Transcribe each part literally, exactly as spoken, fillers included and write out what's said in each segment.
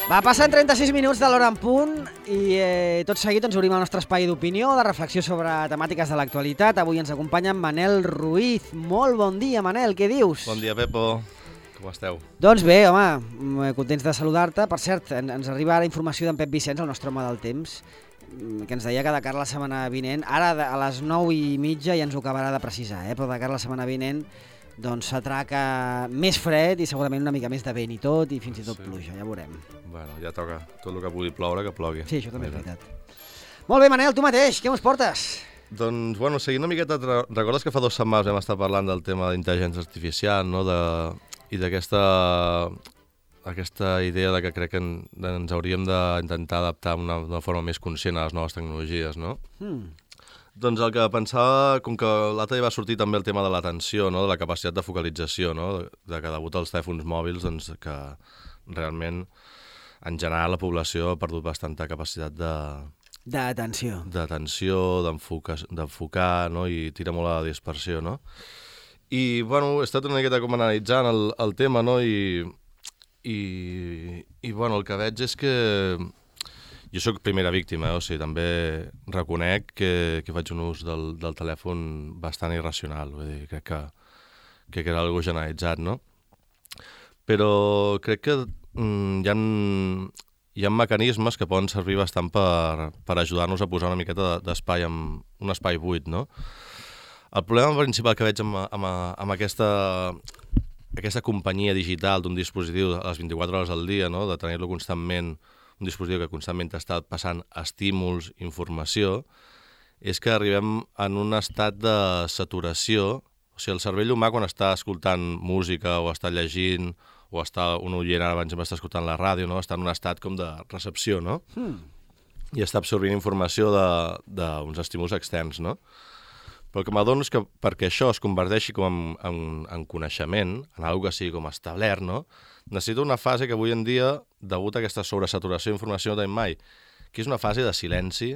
Va, passen trenta-sis minuts de l'hora en punt i eh, tot seguit ens obrim el nostre espai d'opinió, de reflexió sobre temàtiques de l'actualitat. Avui ens acompanya en Manel Ruiz. Molt bon dia, Manel, què dius? Bon dia, Pepo. Com esteu? Doncs bé, home, contents de saludar-te. Per cert, ens arriba ara informació d'en Pep Vicenç, el nostre home del temps, que ens deia que de cara a la setmana vinent, ara a les nou i mitja ja ens ho acabarà de precisar, eh? Però de cara a la setmana vinent doncs s'atraca més fred i segurament una mica més de vent i tot, i fins i tot sí. Pluja, ja veurem. Bueno, ja toca. Tot el que pugui ploure, que plogui. Sí, això també és veritat. Molt bé, Manel, tu mateix, què ens portes? Doncs, bueno, seguint una miqueta, recordes que fa dues setmanes vam estar parlant del tema d'intel·ligència artificial, no?, de... i d'aquesta aquesta idea de que crec que en, ens hauríem d'intentar adaptar d'una forma més conscient a les noves tecnologies, no? Mm. Doncs el que pensava, com que l'altre dia va sortir també el tema de l'atenció, no?, de la capacitat de focalització, no?, de, de que degut als telèfons mòbils, doncs que realment, en general, la població ha perdut bastanta capacitat de... D'atenció. D'atenció, d'enfocar, no?, i tira molt a la dispersió, no? I, bueno, he estat una miqueta com analitzant el, el tema, no?, i, i, i, bueno, el que veig és que jo sóc primera víctima, eh? O sigui, també reconec que, que faig un ús del, del telèfon bastant irracional, vull dir, crec que, que era algo generalitzat, no? Però crec que mm, hi ha, hi ha mecanismes que poden servir bastant per, per ajudar-nos a posar una miqueta d'espai, amb un espai buit, no? El problema principal que veig amb, amb, amb aquesta, aquesta companyia digital d'un dispositiu a les vint-i-quatre hores al dia, no?, de tenir-lo constantment, un dispositiu que constantment està passant estímuls, informació, és que arribem en un estat de saturació. O sigui, el cervell humà, quan està escoltant música o està llegint o està un oient, ara abans està escoltant la ràdio, no?, està en un estat com de recepció, no? Mm. I està absorbint informació d'uns estímuls externs, no? Però el que m'adono és que perquè això es converteixi com en, en, en coneixement, en una cosa que sigui com establert, no?, necessito una fase que avui en dia, degut a aquesta sobresaturació d'informació no tenim mai, que és una fase de silenci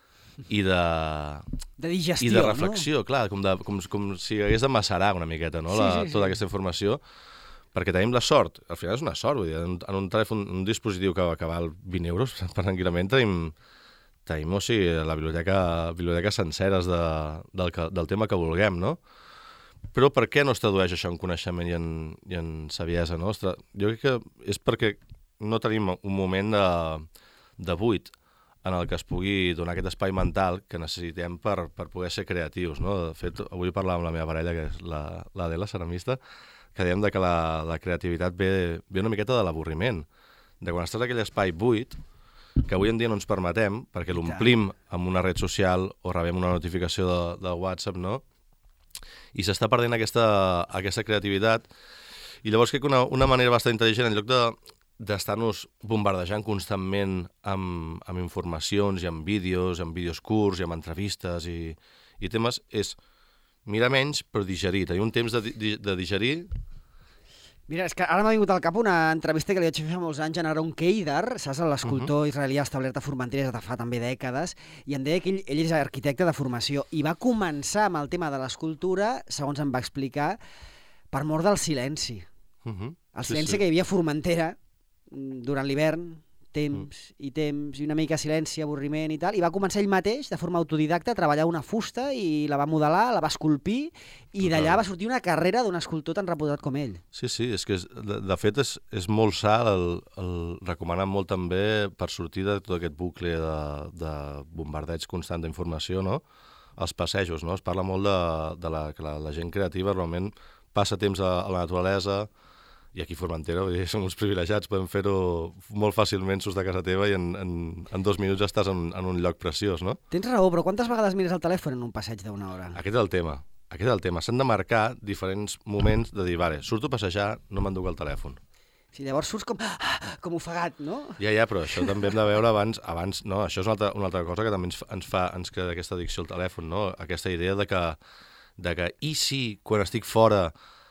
i de... De digestió, i de reflexió, no? Clar, com, de, com, com si hagués de macerar una miqueta, no?, sí, la, sí, sí. tota aquesta informació, perquè tenim la sort, al final és una sort, vull dir, en, en un telèfon, un dispositiu que, que val vint euros, tranquil·lament tenim... tenim, o sigui, la biblioteca, biblioteques senceres de, del, que, del tema que vulguem, no? Però per què no es tradueix això en coneixement i en, i en saviesa, no? Ostres, jo crec que és perquè no tenim un moment de, de buit en el que es pugui donar aquest espai mental que necessitem per, per poder ser creatius, no? De fet, avui parlàvem amb la meva parella, que és l'Adela, ceramista, que dèiem que la, la creativitat ve, ve una miqueta de l'avorriment, de quan estàs en aquell espai buit, que avui en dia no ens permetem, perquè l'omplim amb una red social o rebem una notificació de, de WhatsApp, no? I s'està perdent aquesta, aquesta creativitat. I llavors crec que una, una manera bastant intel·ligent, en lloc de, d'estar-nos bombardejant constantment amb, amb informacions i amb vídeos, amb vídeos curts i amb entrevistes i, i temes, és mirar menys però digerir, tenir un temps de, de, de digerir. Mira, és que ara m'ha vingut al cap una entrevista que li vaig fer fa molts anys a Aaron Keidar, saps, l'escultor uh-huh. israelià establert a Formentera de fa també dècades, i em deia que ell, ell és arquitecte de formació i va començar amb el tema de l'escultura, segons em va explicar, per mort del silenci. Uh-huh. El silenci sí, sí. que hi havia a Formentera durant l'hivern, temps uh-huh. i temps, i una mica silenci, avorriment i tal, i va començar ell mateix, de forma autodidacta, a treballar una fusta i la va modelar, la va esculpir, i d'allà va sortir una carrera d'un escultor tan reputat com ell. Sí, sí, és que és, de, de fet és, és molt sa, el, el recomanant molt també per sortir de tot aquest bucle de, de bombardeig constant d'informació, no? Els passejos, no? Es parla molt de, de la, que la, la gent creativa realment passa temps a, a la naturalesa, i aquí a Formentera, vull dir, som uns privilegiats, podem fer-ho molt fàcilment, surts de casa teva i en, en, en dos minuts ja estàs en, en un lloc preciós, no? Tens raó, però quantes vegades mires el telèfon en un passeig d'una hora? Aquest és el tema. Aquest és el tema. S'han de marcar diferents moments de dir, vale, surto a passejar, no m'enduc el telèfon. Sí, llavors surts com, com ofegat, no? Ja, ja, però això també hem de veure abans, abans no, això és una altra, una altra cosa que també ens, ens fa, ens crea aquesta addicció al telèfon, no? Aquesta idea de que, de que i si, quan estic fora,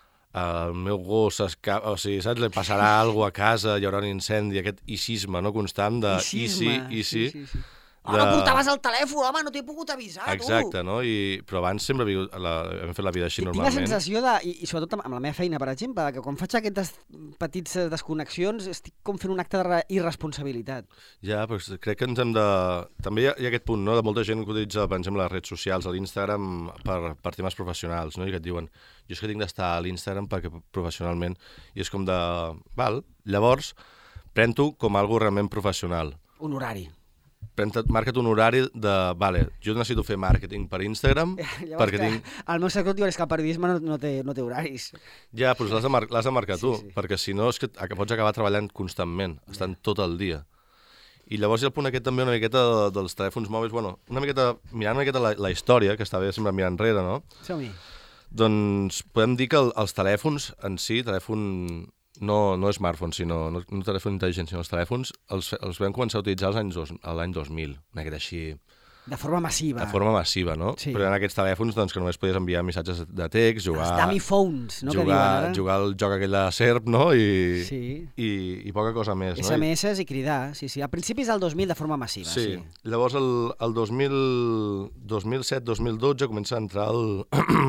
el meu gos escapa, o sigui, saps, li passarà alguna cosa a casa, hi haurà un incendi, aquest icisme, no?, constant de Icisme, i si, i si, sí, sí, sí. Oh, no portaves el telèfon, home, no t'he pogut avisar, tu. Exacte, no? I, però abans sempre la, hem fet la vida així normalment. Tinc la sensació de, i, i sobretot amb la meva feina, per exemple, que quan faig aquestes petits desconnexions estic com fent un acte d'irresponsabilitat. Ja, però crec que ens hem de... També hi ha, hi ha aquest punt, no?, de molta gent que utilitza, per exemple, les redes socials, a l'Instagram, per, per temes professionals, no?, i que et diuen, jo és que tinc d'estar a l'Instagram perquè professionalment, i és com de... Val, llavors, pren-t'ho com algo realment professional. Un horari. Marca't un horari de... Vale, jo necessito fer màrqueting per Instagram, Llavors perquè que, tinc... El meu secret diu és que el periodisme no, no, té, no té horaris. Ja, però l'has de, mar de marcar tu, sí, sí. perquè si no és que pots acabar treballant constantment, estant tot el dia. I llavors hi ha el punt aquest també una miqueta dels telèfons mòbils, bueno, una miqueta, mirant una miqueta la, la història, que està bé sempre mirant enrere, no? Som-hi. Doncs podem dir que el, els telèfons en si, telèfon... No, no smartphone, sinó, no, no telèfon intel·ligent, sinó els telèfons, els, els vam començar a utilitzar l'any dos mil, una miqueta així... De forma massiva. De forma massiva, no? Sí. Però eren aquests telèfons doncs, que només podies enviar missatges de text, jugar... Els dummy phones, no? Jugar, que diuen ara. Jugar al joc aquell de serp, no? I, sí. i, i poca cosa més, S M S i cridar, sí, sí. A principis del dos mil de forma massiva, sí. sí. Llavors, el, el dos mil, dos mil set dos mil dotze comença a entrar el,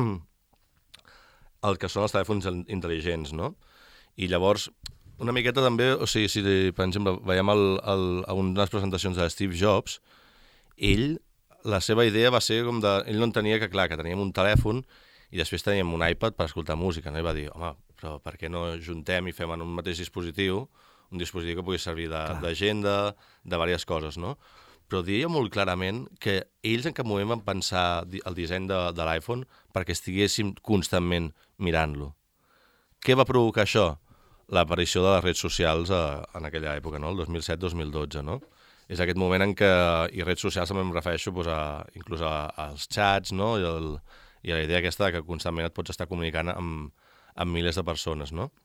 el que són els telèfons intel·ligents, no? I llavors, una miqueta també, o sigui, si per exemple veiem el, el, a unes presentacions de Steve Jobs, ell, la seva idea va ser com de... Ell no entenia que, clar, que teníem un telèfon i després teníem un iPad per escoltar música, no? I va dir, home, però per què no juntem i fem en un mateix dispositiu, un dispositiu que pugui servir d'agenda, de, de diverses coses, no? Però deia molt clarament que ells en cap moment van pensar el disseny de, de l'iPhone perquè estiguéssim constantment mirant-lo. Què va provocar això? L'aparició de les redes socials a, en aquella època, no? El dos mil set dos mil dotze, no? És aquest moment en què, i redes socials també em refereixo doncs, a, inclús a, als xats, no? I, el, i a la idea aquesta que constantment et pots estar comunicant amb, amb milers de persones, no?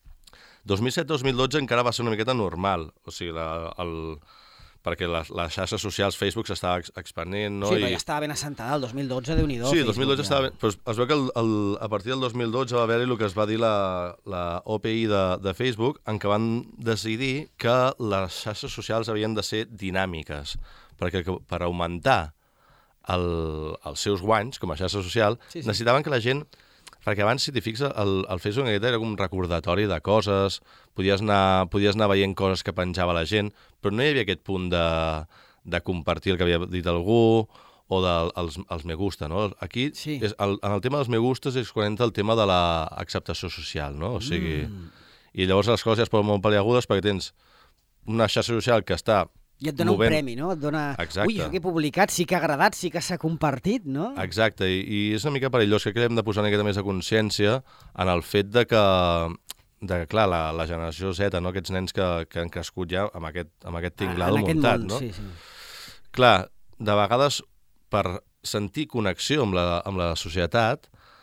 dos mil set dos mil dotze encara va ser una miqueta normal, o sigui, la, el, perquè les, les xarxes socials, Facebook s'estava expandint, no? Sí, però I... ja estava ben assentada, el dos mil dotze, Déu-n'hi-do. Sí, el dos mil dotze ja. estava ben... Però es veu que el, el, a partir del dos mil dotze va haver-hi el que es va dir la, la O P I de, de Facebook, en què van decidir que les xarxes socials havien de ser dinàmiques, perquè per augmentar el, els seus guanys com a xarxa social, sí, sí. necessitaven que la gent... Perquè abans, si t'hi fixes, el, el Facebook era com un recordatori de coses, podies anar, podies anar veient coses que penjava la gent, però no hi havia aquest punt de, de compartir el que havia dit algú o dels de, els me gusta, no? Aquí, sí. és, el, en el tema dels me gustes és quan entra el tema de l'acceptació social, no? O sigui, mm. I llavors les coses ja es poden molt paliagudes perquè tens una xarxa social que està i et dona movent... un premi, no? Et dona... Exacte. Ui, això que he publicat sí que ha agradat, sí que s'ha compartit, no? Exacte, i, i és una mica perillós, que hem de posar una miqueta més de consciència en el fet de que, de que clar, la, la generació Z, no? Aquests nens que, que han crescut ja amb aquest, amb aquest tinglado ah, muntat, món, no? Sí, sí. Clar, de vegades, per sentir connexió amb la, amb la societat,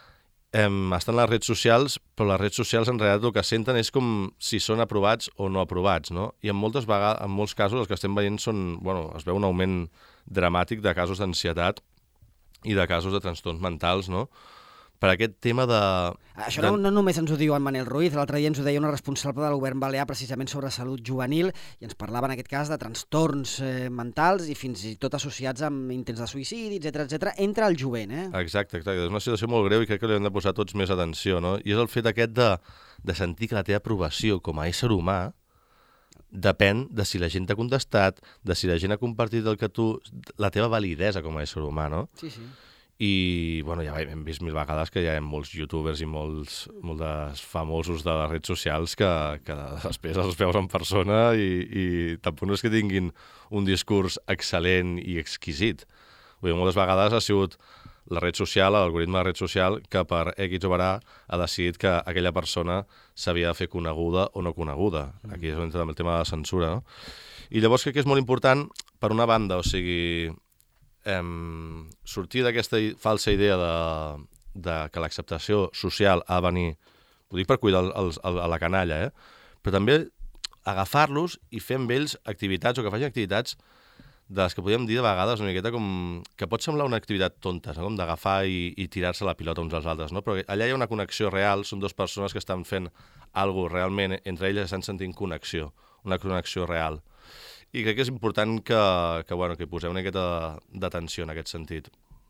em, estan les redes socials, però les redes socials en realitat el que senten és com si són aprovats o no aprovats, no? I en, moltes vegades, en molts casos els que estem veient són, bueno, es veu un augment dramàtic de casos d'ansietat i de casos de trastorns mentals, no? Per aquest tema de... Això de... no, no només ens ho diu en Manel Ruiz, l'altre dia ens ho deia una responsable del govern balear precisament sobre salut juvenil i ens parlava en aquest cas de trastorns eh, mentals i fins i tot associats amb intents de suïcidi, etcètera, etcètera, entre el jovent, eh? Exacte, exacte. És una situació molt greu i crec que li hem de posar tots més atenció, no? I és el fet aquest de, de sentir que la teva aprovació com a ésser humà depèn de si la gent t'ha contestat, de si la gent ha compartit el que tu... la teva validesa com a ésser humà, no? Sí, sí. I, bueno, ja hem vist mil vegades que hi ha molts youtubers i molts, molts famosos de les redes socials que, que després els veus en persona i, i tampoc no és que tinguin un discurs excel·lent i exquisit. Vull dir, moltes vegades ha sigut la red social, l'algoritme de la red social, que per X o per A ha decidit que aquella persona s'havia de fer coneguda o no coneguda. Aquí és on entra el tema de la censura, no? I llavors crec que és molt important, per una banda, o sigui... Um, sortir d'aquesta falsa idea de, de que l'acceptació social ha de venir, ho dic per cuidar els, el, a la canalla, eh? Però també agafar-los i fer amb ells activitats o que facin activitats de les que podríem dir de vegades una miqueta com... que pot semblar una activitat tonta, no? Com d'agafar i, i tirar-se la pilota uns als altres, no? Però allà hi ha una connexió real, són dues persones que estan fent alguna cosa realment, entre elles estan sentint connexió, una connexió real. I crec que és important que, que, bueno, que hi poseu una miqueta d'atenció en aquest sentit.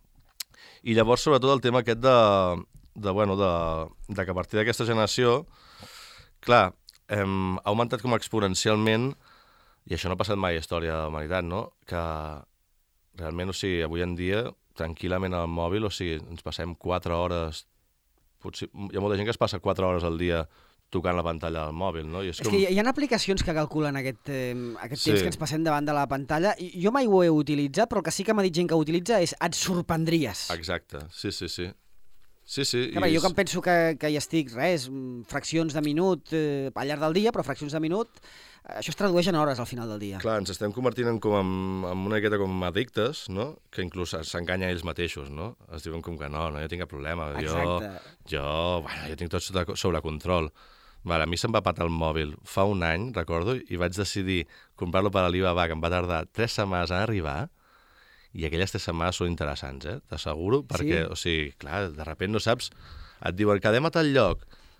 I llavors, sobretot, el tema aquest de, de, bueno, de, de que a partir d'aquesta generació, clar, hem, ha augmentat com exponencialment, i això no ha passat mai a història de la humanitat, no? Que realment, o sigui, avui en dia, tranquil·lament al mòbil, o sigui, ens passem quatre hores, potser, hi ha molta gent que es passa quatre hores al dia tocant la pantalla del mòbil, no? I és, És com... que hi ha aplicacions que calculen aquest, eh, aquest Sí. temps que ens passem davant de la pantalla. I jo mai ho he utilitzat, però el que sí que m'ha dit gent que ho utilitza és et sorprendries. Exacte, sí, sí, sí. Sí, sí. Que, bé, jo que em penso que, que hi estic, res, mm, fraccions de minut eh, al llarg del dia, però fraccions de minut, eh, això es tradueix en hores al final del dia. Clar, ens estem convertint en, com en, en una miqueta com addictes, no? Que inclús s'enganyen ells mateixos, no? Es diuen com que no, no, jo tinc cap problema. Exacte. Jo, jo, bueno, jo tinc tot sota, sobre control. Vale, a mi se'm va patar el mòbil fa un any, recordo, i vaig decidir comprar-lo per Alibaba, que em va tardar tres setmanes en arribar, i aquelles tres setmanes són interessants, eh? T'asseguro, perquè, Sí? o sigui, clar, de sobte no saps, et diuen, quedem a tal lloc,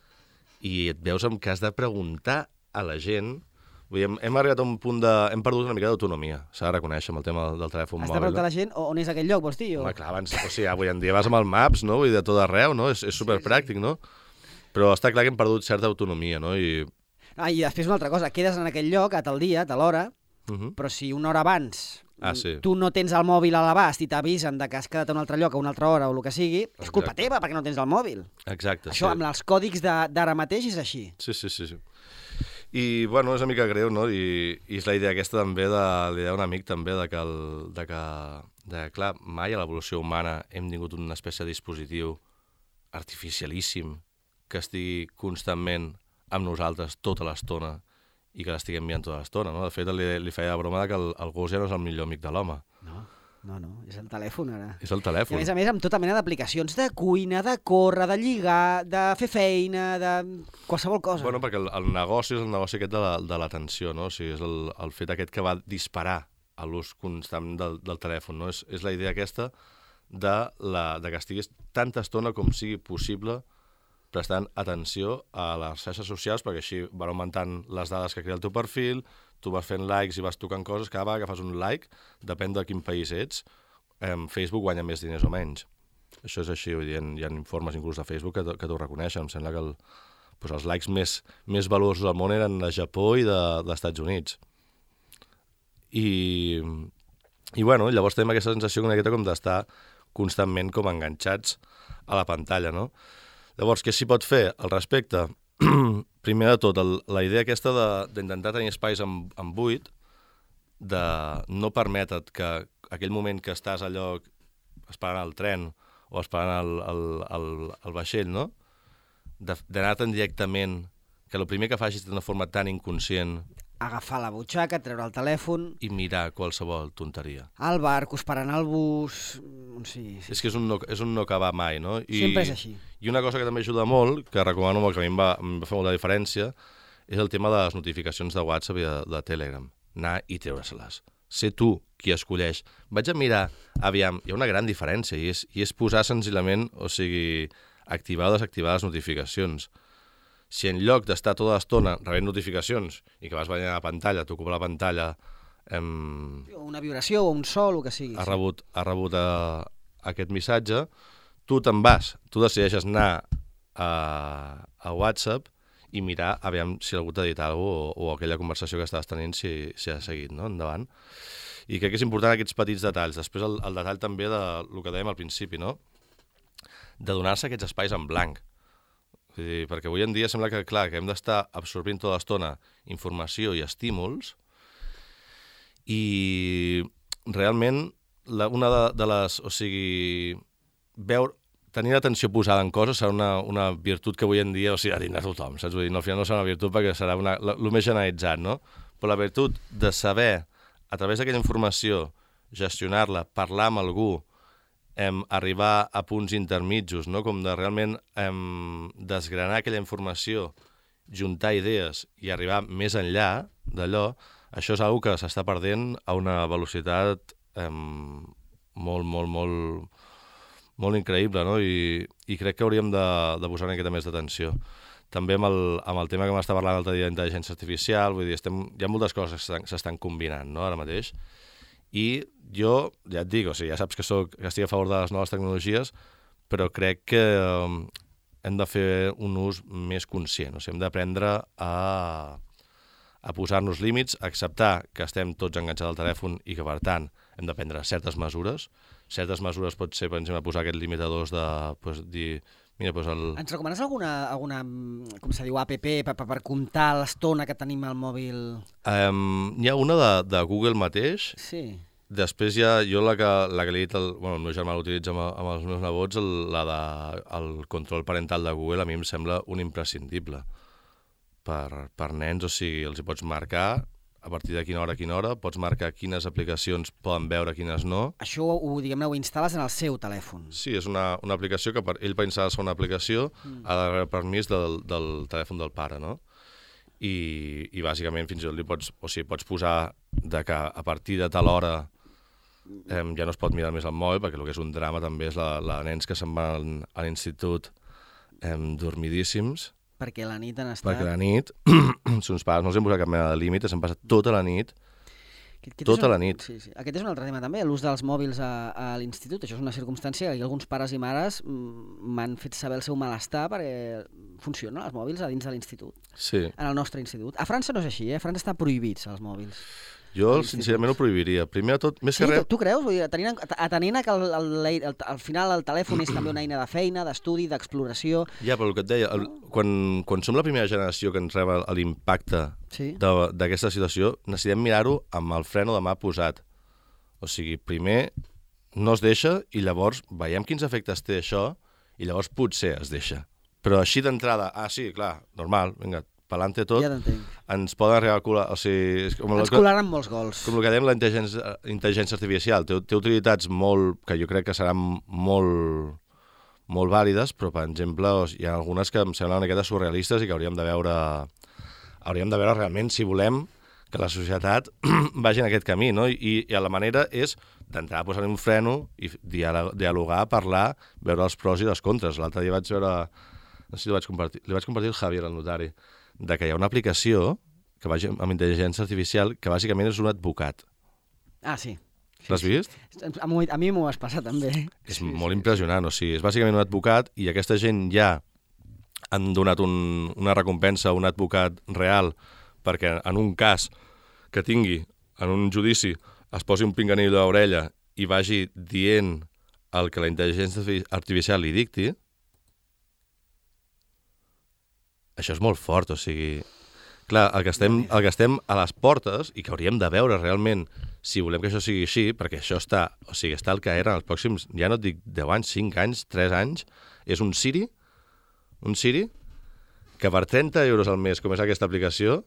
i et veus amb que has de preguntar a la gent. Vull dir, hem, hem arribat a un punt de... Hem perdut una mica d'autonomia, s'ha de reconèixer, amb el tema del, del telèfon Has de mòbil. preguntar a la gent on és aquell lloc, vols dir? O... Home, clar, abans, o sigui, avui en dia vas amb el Maps, no? Vull dir, de tot arreu, no? És, és superpràctic, no? Però està clar que hem perdut certa autonomia, no? I... Ah, i després una altra cosa, quedes en aquell lloc a tal dia, a tal hora, Uh -huh. però si una hora abans Ah, sí. tu no tens el mòbil a l'abast i t'avisen de que has quedat a un altre lloc a una altra hora o el que sigui, és culpa Exacte. teva perquè no tens el mòbil. Exacte, Això sí. amb els còdics de- d'ara mateix és així. Sí, sí, sí, sí. I, bueno, és una mica greu, no? I, i és la idea aquesta també de... L'idea d'un amic també de que, el, de que, de, clar, mai a l'evolució humana hem tingut una espècie de dispositiu artificialíssim que estigui constantment amb nosaltres tota l'estona i que l'estiguem mirant tota l'estona, no? De fet, li, li feia la broma de que el, el gos ja no és el millor amic de l'home. No, no, no, és el telèfon ara. És el I telèfon. a més a més amb tota mena d'aplicacions de cuina, de córrer, de lligar, de fer feina, de qualsevol cosa. Bueno, perquè el, el negoci és el negoci aquest de la- de l'atenció, no? O sigui, és el, el fet aquest que va disparar a l'ús constant del, del telèfon, no? És, és la idea aquesta de, la, de que estiguis tanta estona com sigui possible prestant atenció a les xarxes socials, perquè així van augmentant les dades que crea el teu perfil, tu vas fent likes i vas tocant coses, cada vegada que fas un like, depèn de quin país ets, eh, Facebook guanya més diners o menys. Això és així, vull dir, hi ha, hi ha informes inclús de Facebook que, t'ho- que t'ho reconeixen. Em sembla que el, doncs els likes més, més valuosos del món eren de Japó i de, dels Estats Units. I, i bueno, llavors tenim aquesta sensació una miqueta com d'estar constantment com enganxats a la pantalla, no? Llavors, què s'hi pot fer al respecte? Primer de tot, el, la idea aquesta de- d'intentar tenir espais en, en buit, de no permetre't que aquell moment que estàs allò esperant el tren o esperant el, el, el, el vaixell, no? De- d'anar-te'n directament, que el primer que facis d'una forma tan inconscient Agafar la butxaca, treure el telèfon, i mirar qualsevol tonteria. al barco, esperant el bus... mm, Sí, sí. És que és un no, és un no acabar mai, no? I, Sempre és així. I una cosa que també ajuda molt, que recomano molt, que a mi em va, em va fer molta diferència, és el tema de les notificacions de WhatsApp i de, de Telegram. Anar i treure-se-les. Ser tu qui escolleix. Vaig a mirar, aviam, hi ha una gran diferència, i és, i és posar senzillament, o sigui, activar o desactivar les notificacions. Si en lloc d'estar tota l'estona rebent notificacions i que vas veient a la pantalla, t'ocupa la pantalla, em, Una vibració o un so, el que sigui. ha rebut, ha rebut a, aquest missatge, tu te'n vas, tu decideixes anar a, a WhatsApp i mirar aviam si algú t'ha dit alguna cosa o, o aquella conversació que estaves tenint si, si ha seguit, no? Endavant. I crec que és important aquests petits detalls. Després el, el detall també de el que dèiem al principi, no? De donar-se aquests espais en blanc. Vull dir, perquè avui en dia sembla que, clar, que hem d'estar absorbint tota l'estona informació i estímuls i realment la, una de, de les... O sigui, veure, tenir l'atenció posada en coses serà una, una virtut que avui en dia, o sigui, ha de tothom, saps? Vull dir, no, al final no serà una virtut perquè serà una, la, el més generalitzat, no? Però la virtut de saber, a través d'aquella informació, gestionar-la, parlar amb algú, em, arribar a punts intermitjos, no? Com de realment em, desgranar aquella informació, juntar idees i arribar més enllà d'allò, això és una que s'està perdent a una velocitat em, molt, molt, molt, molt increïble, no? I, i crec que hauríem de, de posar una miqueta més d'atenció. també amb el, amb el tema que m'està parlant l'altre dia d'intel·ligència artificial, vull dir, estem, hi ha moltes coses que s'estan combinant, no?, ara mateix. I jo, ja et dic, o sigui, ja saps que, soc, que estic a favor de les noves tecnologies, però crec que eh, hem de fer un ús més conscient, o sigui, hem d'aprendre a, a posar-nos límits, a acceptar que estem tots enganxats al telèfon i que, per tant, hem de prendre certes mesures. Certes mesures pot ser, per exemple, posar aquest limitadors de pues, dir... Mira, doncs el... Ens recomanes alguna, alguna com se diu, app per, per, per comptar l'estona que tenim al mòbil? Um, hi ha una de, de Google mateix. Sí. Després hi ha, jo la que, la que li he dit, el, bueno, el meu germà l'utilitza amb, amb els meus nebots, el, la de el control parental de Google, a mi em sembla un imprescindible per, per nens, o sigui, els hi pots marcar a partir de quina hora a quina hora, pots marcar quines aplicacions poden veure, quines no. Això ho, diguem-ne, ho instal·les en el seu telèfon. Sí, és una, una aplicació que per, ell per instal·lar-se una aplicació mm. ha de rebre permís del, del telèfon del pare, no? I, i bàsicament fins i tot li pots, o sigui, pots posar de que a partir de tal hora eh, ja no es pot mirar més el mòbil, perquè el que és un drama també és la, la nens que se'n van a l'institut eh, dormidíssims. Perquè la nit han estat... Perquè la nit, sons pares no els hem posat cap mena de límit, s'han passat tota la nit, aquest, aquest tota un, la nit. Sí, sí. Aquest és un altre tema també, l'ús dels mòbils a, a l'institut. Això és una circumstància que alguns pares i mares m'han fet saber el seu malestar perquè funcionen els mòbils a dins de l'institut. Sí. En el nostre institut. A França no és així, eh? A França estan prohibits els mòbils. Jo, sincerament, ho prohibiria. Primer de tot, més sí, que res... Tu creus? Vull dir, atenent, atenent a que el, el, el, al final el telèfon és també una eina de feina, d'estudi, d'exploració... Ja, però el que et deia, el, quan, quan som la primera generació que ens rep l'impacte sí. d'aquesta situació, necessitem mirar-ho amb el freno de mà posat. O sigui, primer no es deixa i llavors veiem quins efectes té això i llavors potser es deixa. Però així d'entrada, ah, sí, clar, normal, vinga, pelante tot, ja ens poden arribar a colar... O sigui, és com ens colaran molts gols. Com el que dèiem, la intel·ligència, intel·ligència artificial. Té, té utilitats molt, que jo crec que seran molt, molt vàlides, però, per exemple, hi ha algunes que em semblen una miqueta surrealistes i que hauríem de veure, hauríem de veure realment si volem que la societat vagi en aquest camí, no? I, i la manera és d'entrar a posar-hi un freno i dialogar, parlar, veure els pros i les contres. L'altre dia vaig veure... No sé si li vaig compartir, li vaig compartir el Javier, el notari, de que hi ha una aplicació que va amb intel·ligència artificial que bàsicament és un advocat. Ah, sí. sí L'has vist? Sí. A, a mi m'ho vas passar també. És sí, molt sí, impressionant, o sigui, és bàsicament un advocat i aquesta gent ja han donat un, una recompensa a un advocat real perquè en un cas que tingui, en un judici, es posi un pinganell a l'orella i vagi dient el que la intel·ligència artificial li dicti. Això és molt fort, o sigui... Clar, el que, estem, el que estem a les portes i que hauríem de veure realment si volem que això sigui així, perquè això està, o sigui, està al que era en els pròxims, ja no et dic deu anys, cinc anys, tres anys, és un Siri, un Siri, que per trenta euros al mes, com és aquesta aplicació,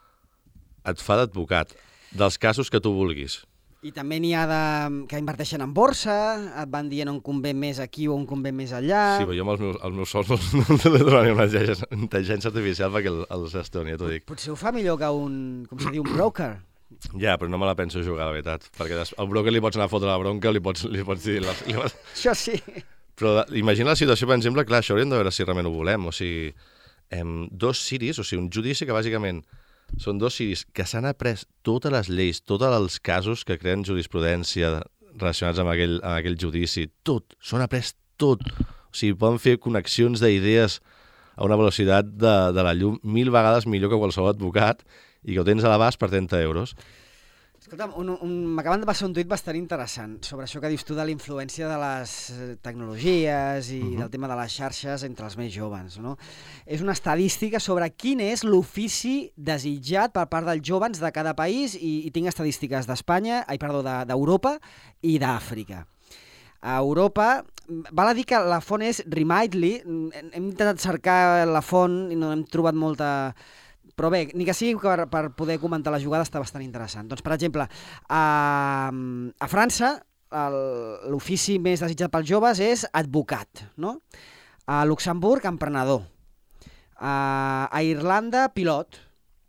et fa d'advocat dels casos que tu vulguis. I també n'hi ha de, que inverteixen en borsa, et van dient on convé més aquí o on convé més allà... Sí, però jo amb els meus, els meus sols no, no li donaria una intel·ligència artificial perquè el, el gestioni, ja t'ho dic. Potser ho fa millor que un, com se diu, un broker. Ja, però no me la penso jugar, la veritat, perquè al broker li pots anar a fotre la bronca, li pots, li pots dir... La, li pots... Això sí. Però imagina la situació, per exemple, clar, això hauríem de veure si realment ho volem, o sigui, em, dos Siris, o sigui, un judici que bàsicament... Són dos Siris que s'han après totes les lleis, tots els casos que creen jurisprudència relacionats amb aquell, amb aquell judici, tot, s'han après tot. O sigui, poden fer connexions d'idees a una velocitat de, de la llum mil vegades millor que qualsevol advocat i que ho tens a l'abast per trenta euros. Escolta'm, un, un, m'acaben de passar un tuit bastant interessant sobre això que dius tu de la influència de les tecnologies i uh-huh. del tema de les xarxes entre els més joves, no? És una estadística sobre quin és l'ofici desitjat per part dels joves de cada país i, i tinc estadístiques d'Espanya, ai, perdó, d'Europa i d'Àfrica. A Europa, val a dir que la font és Remindly, hem intentat cercar la font i no hem trobat molta... Però bé, ni que sigui per, per poder comentar la jugada està bastant interessant. Doncs, per exemple, a, a França l'ofici més desitjat pels joves és advocat, no? A Luxemburg, emprenedor. A, a Irlanda, pilot.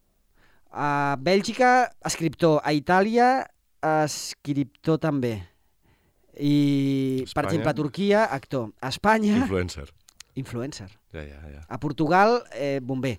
A Bèlgica, escriptor. A Itàlia, escriptor també. I, Espanya. Per exemple, a Turquia, actor. A Espanya... Influencer. Influencer. Ja, ja, ja. A Portugal, eh, bomber.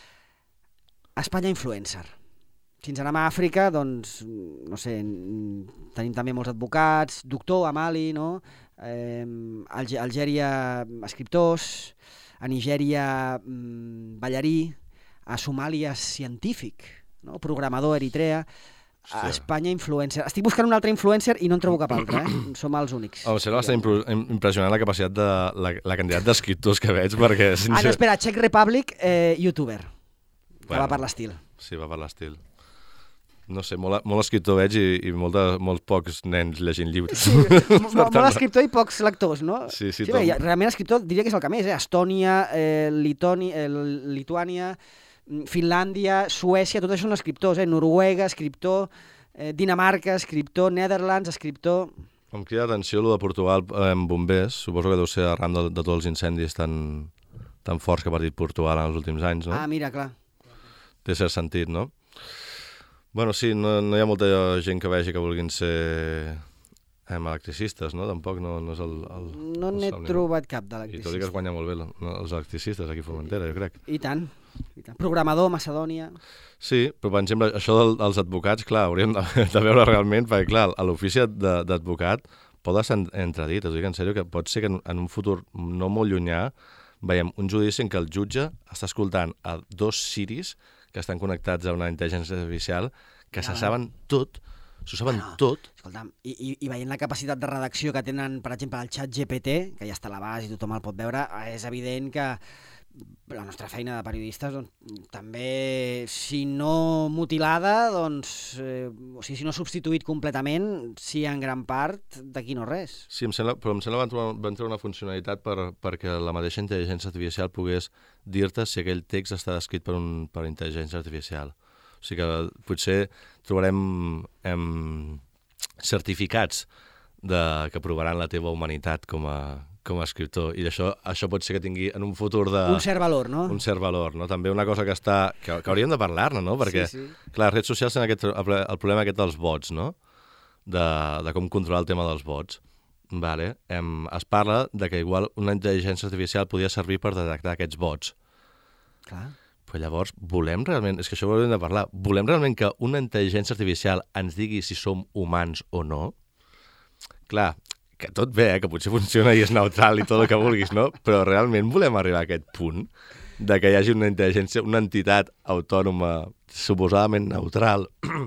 A Espanya, influencer. Si ens anem a Àfrica, doncs, no sé, tenim també molts advocats, doctor a Mali, no? Eh, a Algèria, escriptors, a Nigèria, ballarí, a Somàlia, científic, no? Programador, Eritrea, a Espanya, influencer. Estic buscant un altre influencer i no en trobo cap altre, eh? Som els únics. Em sembla bastant impressionant la capacitat de la, la quantitat d'escriptors que veig, perquè... Sense... Ah, no, espera, Czech Republic, eh, youtuber, que bueno, va per l'estil. Sí, va per l'estil. No sé, molt, molt escriptor veig i, i molt, de, molt pocs nens llegint llibres. Sí, molt, molt escriptor i pocs lectors, no? Sí, sí, sí bé, realment escriptor diria que és el que més, eh? Estònia, eh, Litoni, eh, Lituània, Finlàndia, Suècia, tot això són escriptors, eh? Noruega, escriptor, eh, Dinamarca, escriptor, Netherlands, escriptor... Em crida l'atenció el de Portugal amb bombers, suposo que deu ser arran de, de tots els incendis tan, tan forts que ha patit Portugal en els últims anys, no? Ah, mira, clar. Té cert sentit, no? Bueno, sí, no, no hi ha molta gent que vegi que vulguin ser eh, electricistes, no? Tampoc no, no és el... el no n'he trobat cap d'electricista. I tot i que es guanya molt bé no, els electricistes aquí a Formentera, jo crec. I tant. I tant. Programador, Macedònia... Sí, però per exemple, això del, dels advocats, clar, hauríem de, de veure realment, perquè clar, a l'ofici d'advocat pot estar entredit, t'ho dic en sèrio, que pot ser que en, en un futur no molt llunyà veiem un judici en què el jutge està escoltant a dos siris que estan connectats a una intel·ligència artificial, que se saben tot, s'ho saben bueno, tot. Escolta'm, i, i, i veient la capacitat de redacció que tenen, per exemple, el xat G P T, que ja està a l'abast i tothom el pot veure, és evident que la nostra feina de periodistes, doncs, també, si no mutilada, doncs, eh, o sigui, si no substituït completament, sí en gran part, d'aquí no res. Sí, em sembla, però em sembla que van, van treure una funcionalitat per, perquè la mateixa intel·ligència artificial pogués dir-te si aquell text està escrit per, un, per intel·ligència artificial. O sigui que potser trobarem em, certificats de, que provaran la teva humanitat com a, com a escriptor, i això, això pot ser que tingui en un futur de... Un cert valor, no? Un cert valor, no? També una cosa que està... que, que hauríem de parlar-ne, no? Perquè, sí, sí. clar, les redes socials tenen aquest, el problema aquest dels bots, no? De, de com controlar el tema dels bots. Vale. Em, es parla de que igual una intel·ligència artificial podia servir per detectar aquests bots. Clar. Però llavors, volem realment... És que això ho hauríem de parlar. Volem realment que una intel·ligència artificial ens digui si som humans o no? Clar, que tot bé, eh? Que potser funciona i és neutral i tot el que vulguis, no? Però realment volem arribar a aquest punt de que hi hagi una intel·ligència, una entitat autònoma suposadament neutral,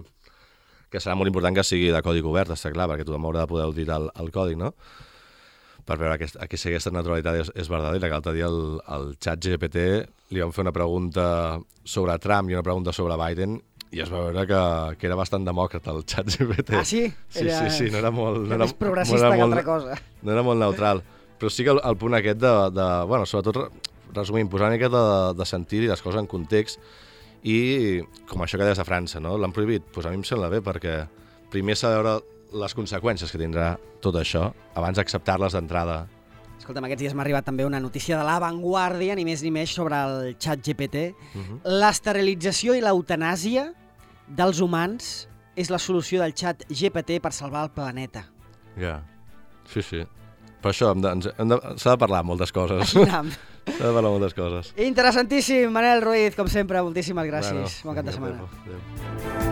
que serà molt important que sigui de codi obert, està clar, perquè tothom haurà de poder auditar el, el codi, no? Per veure aquest, que si aquesta neutralitat és, és verdadera, que l'altre dia el, el xat G P T li van fer una pregunta sobre Trump i una pregunta sobre Biden, i es va veure que, que era bastant demòcrata el xat G P T. Ah, sí? Sí, era... sí, sí, no era molt... No era més progressista no era que molt, altra cosa. No era molt neutral. Però sí que el, el punt aquest de, de... Bueno, sobretot, resumint, posar una miqueta de, de sentir i les coses en context, i com això que deies de França, no? L'han prohibit? Doncs a mi em sembla bé, perquè primer s'ha de veure les conseqüències que tindrà tot això abans d'acceptar-les d'entrada. Escolta'm, aquests dies m'ha arribat també una notícia de La Vanguardia, ni més ni menys, sobre el xat G P T. Uh-huh. L'esterilització i l'eutanàsia dels humans és la solució del xat G P T per salvar el planeta. Ja, yeah. sí, sí. Per això hem de, hem de, s'ha de parlar moltes coses. S'ha de parlar moltes coses. Interessantíssim, Manel Ruiz, com sempre, moltíssimes gràcies. Bueno, bon cap de setmana. Adéu.